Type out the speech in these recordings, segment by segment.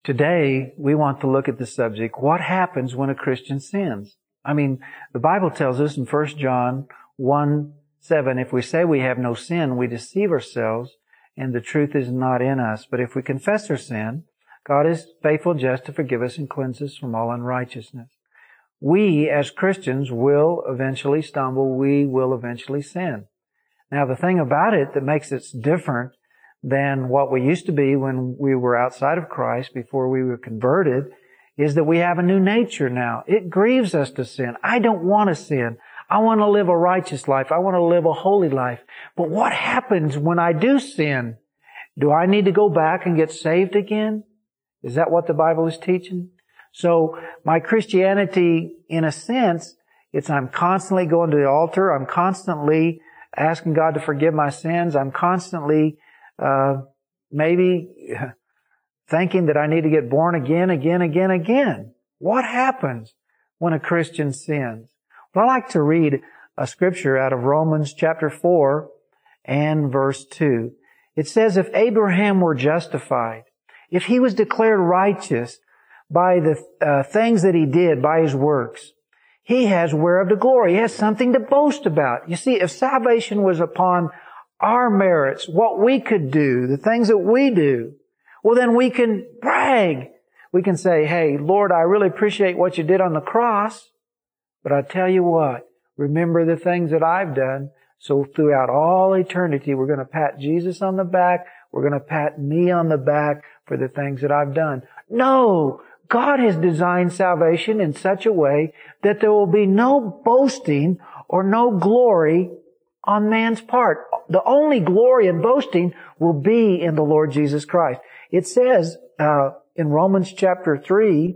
Today, we want to look at the subject, what happens when a Christian sins? I mean, the Bible tells us in 1 John 1:7, if we say we have no sin, we deceive ourselves, and the truth is not in us. But if we confess our sin, God is faithful and just to forgive us and cleanse us from all unrighteousness. We, as Christians, will eventually stumble. We will eventually sin. Now, the thing about it that makes it different than what we used to be when we were outside of Christ, before we were converted, is that we have a new nature now. It grieves us to sin. I don't want to sin. I want to live a righteous life. I want to live a holy life. But what happens when I do sin? Do I need to go back and get saved again? Is that what the Bible is teaching? So my Christianity, in a sense, I'm constantly going to the altar. I'm constantly asking God to forgive my sins. I'm constantly maybe thinking that I need to get born again. What happens when a Christian sins? Well, I like to read a scripture out of Romans chapter 4 and verse 2. It says, if Abraham were justified, if he was declared righteous by the things that he did, by his works, he has whereof to glory. He has something to boast about. You see, if salvation was upon our merits, what we could do, the things that we do, well, then we can brag. We can say, hey, Lord, I really appreciate what you did on the cross, but I tell you what, remember the things that I've done. So throughout all eternity, we're going to pat Jesus on the back. We're going to pat me on the back for the things that I've done. No! God has designed salvation in such a way that there will be no boasting or no glory on man's part. The only glory and boasting will be in the Lord Jesus Christ. It says in Romans chapter 3,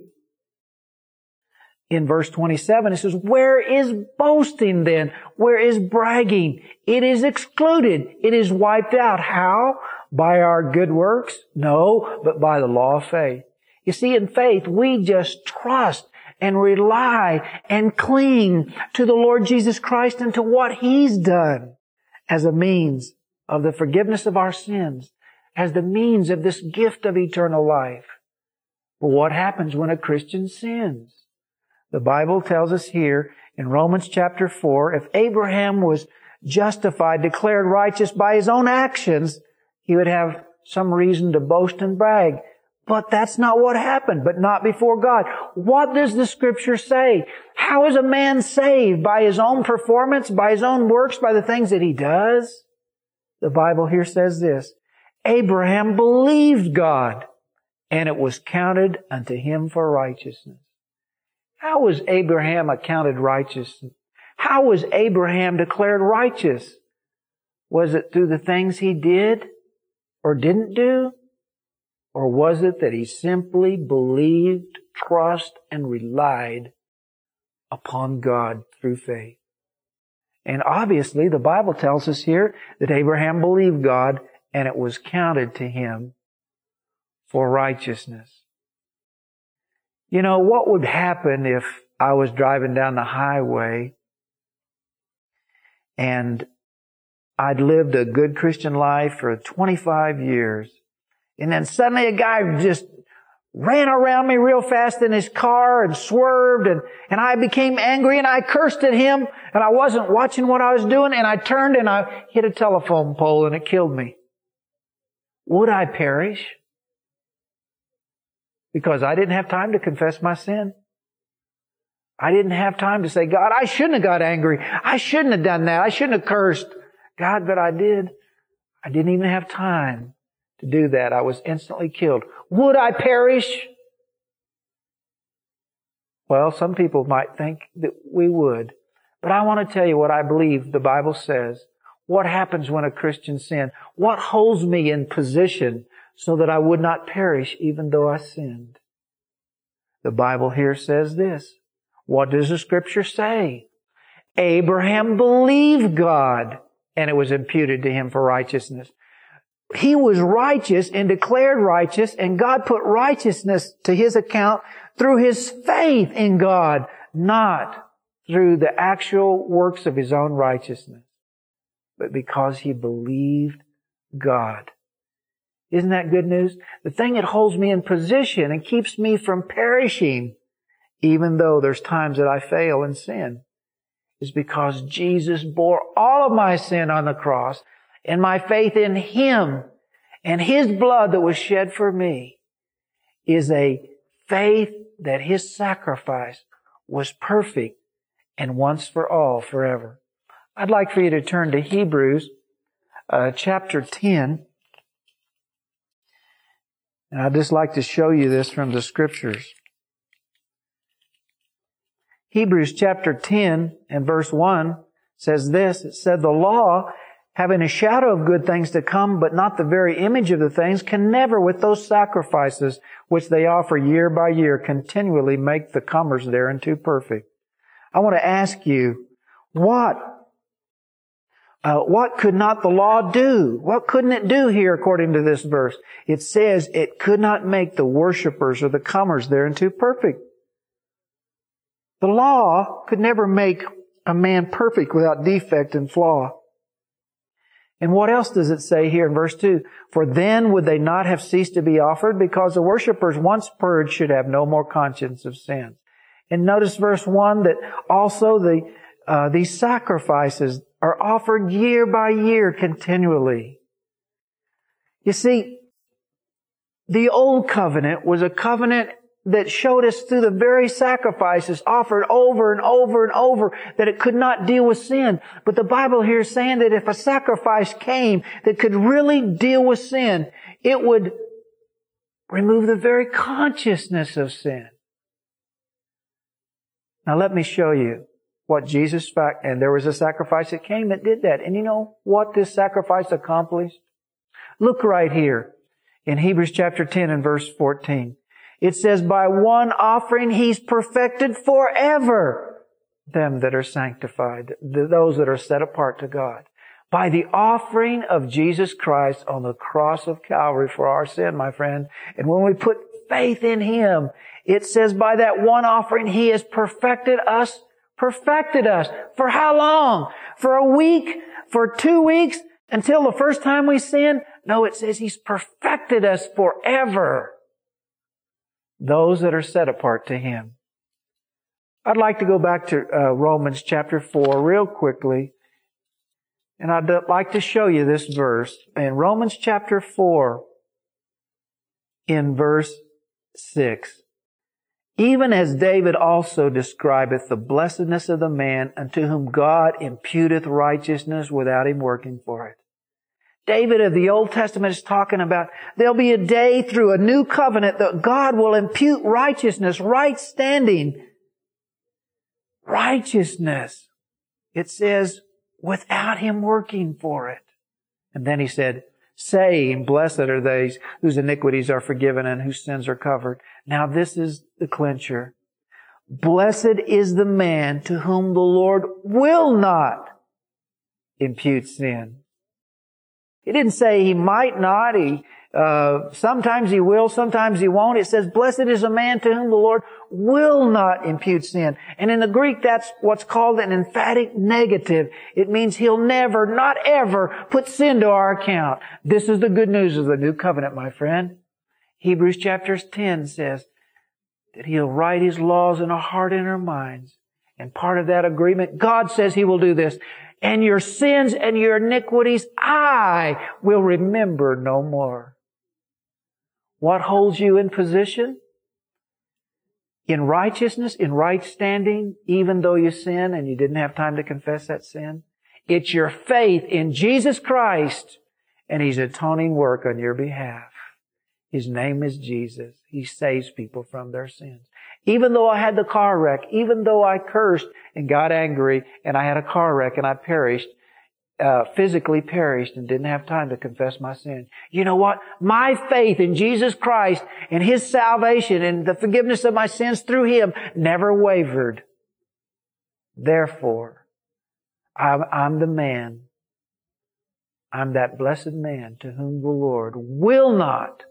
in verse 27, it says, where is boasting then? Where is bragging? It is excluded. It is wiped out. How? By our good works? No, but by the law of faith. You see, in faith, we just trust and rely and cling to the Lord Jesus Christ and to what He's done as a means of the forgiveness of our sins, as the means of this gift of eternal life. But what happens when a Christian sins? The Bible tells us here in Romans chapter 4, if Abraham was justified, declared righteous by his own actions, he would have some reason to boast and brag. But that's not what happened, but not before God. What does the Scripture say? How is a man saved? By his own performance, by his own works, by the things that he does? The Bible here says this, Abraham believed God, and it was counted unto him for righteousness. How was Abraham accounted righteous? How was Abraham declared righteous? Was it through the things he did or didn't do? Or was it that he simply believed, trusted, and relied upon God through faith? And obviously, the Bible tells us here that Abraham believed God and it was counted to him for righteousness. You know, what would happen if I was driving down the highway and I'd lived a good Christian life for 25 years, and then suddenly a guy just ran around me real fast in his car and swerved, and I became angry and I cursed at him, and I wasn't watching what I was doing, and I turned and I hit a telephone pole and it killed me. Would I perish? Because I didn't have time to confess my sin. I didn't have time to say, God, I shouldn't have got angry. I shouldn't have done that. I shouldn't have cursed. God, but I did. I didn't even have time to do that. I was instantly killed. Would I perish? Well, some people might think that we would. But I want to tell you what I believe the Bible says. What happens when a Christian sins? What holds me in position so that I would not perish even though I sinned? The Bible here says this. What does the Scripture say? Abraham believed God, and it was imputed to him for righteousness. He was righteous and declared righteous, and God put righteousness to his account through his faith in God, not through the actual works of his own righteousness, but because he believed God. Isn't that good news? The thing that holds me in position and keeps me from perishing, even though there's times that I fail and sin, is because Jesus bore all of my sin on the cross, and my faith in Him and His blood that was shed for me is a faith that His sacrifice was perfect and once for all, forever. I'd like for you to turn to Hebrews chapter 10. And I'd just like to show you this from the Scriptures. Hebrews chapter 10 and verse 1 says this. It said, "The law, having a shadow of good things to come, but not the very image of the things, can never, with those sacrifices which they offer year by year, continually make the comers thereunto perfect." I want to ask you, what could not the law do? What couldn't it do here according to this verse? It says it could not make the worshipers or the comers thereunto perfect. The law could never make a man perfect without defect and flaw. And what else does it say here in verse 2? "For then would they not have ceased to be offered, because the worshipers once purged should have no more conscience of sin." And notice verse 1 that also these sacrifices are offered year by year continually. You see, the old covenant was a covenant that showed us through the very sacrifices offered over and over and over that it could not deal with sin. But the Bible here is saying that if a sacrifice came that could really deal with sin, it would remove the very consciousness of sin. Now let me show you what Jesus, and there was a sacrifice that came that did that. And you know what this sacrifice accomplished? Look right here in Hebrews chapter 10 and verse 14. It says, "By one offering He's perfected forever them that are sanctified," those that are set apart to God. By the offering of Jesus Christ on the cross of Calvary for our sin, my friend. And when we put faith in Him, it says by that one offering He has perfected us. Perfected us. For how long? For a week? For 2 weeks? Until the first time we sin? No, it says He's perfected us forever. Those that are set apart to Him. I'd like to go back to Romans chapter 4 real quickly. And I'd like to show you this verse. In Romans chapter 4, in verse 6. "Even as David also describeth the blessedness of the man unto whom God imputeth righteousness without him working for it." David of the Old Testament is talking about there'll be a day through a new covenant that God will impute righteousness, right standing. Righteousness. It says, without Him working for it. And then He said, saying, "Blessed are they whose iniquities are forgiven and whose sins are covered." Now this is the clincher. "Blessed is the man to whom the Lord will not impute sin." He didn't say He might not. Sometimes He will, sometimes He won't. It says, "Blessed is a man to whom the Lord will not impute sin." And in the Greek, that's what's called an emphatic negative. It means He'll never, not ever, put sin to our account. This is the good news of the new covenant, my friend. Hebrews chapter 10 says that He'll write His laws in our heart and our minds. And part of that agreement, God says He will do this. "And your sins and your iniquities I will remember no more." What holds you in position? In righteousness, in right standing, even though you sin and you didn't have time to confess that sin? It's your faith in Jesus Christ and His atoning work on your behalf. His name is Jesus. He saves people from their sins. Even though I had the car wreck, even though I cursed and got angry and I had a car wreck and I perished, physically perished and didn't have time to confess my sin. You know what? My faith in Jesus Christ and His salvation and the forgiveness of my sins through Him never wavered. Therefore, I'm the man. I'm that blessed man to whom the Lord will not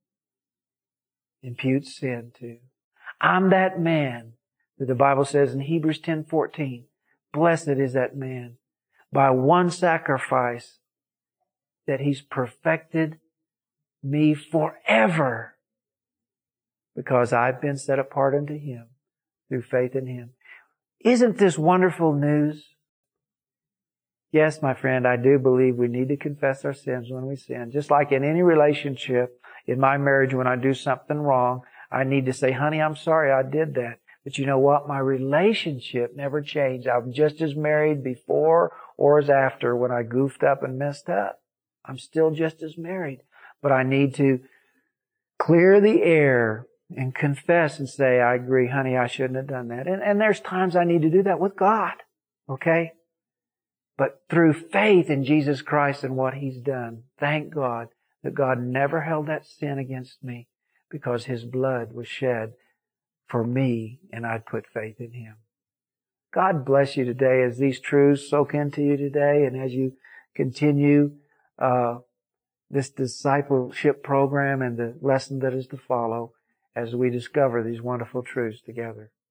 impute sin to. I'm that man that the Bible says in Hebrews 10:14, "Blessed is that man by one sacrifice that He's perfected me forever because I've been set apart unto Him through faith in Him. Isn't this wonderful news? Yes, my friend, I do believe we need to confess our sins when we sin. Just like in any relationship, in my marriage, when I do something wrong, I need to say, honey, I'm sorry I did that. But you know what? My relationship never changed. I'm just as married before or as after when I goofed up and messed up. I'm still just as married. But I need to clear the air and confess and say, I agree, honey, I shouldn't have done that. And there's times I need to do that with God. Okay? But through faith in Jesus Christ and what He's done, thank God that God never held that sin against me because His blood was shed for me and I'd put faith in Him. God bless you today as these truths soak into you today and as you continue this discipleship program and the lesson that is to follow as we discover these wonderful truths together.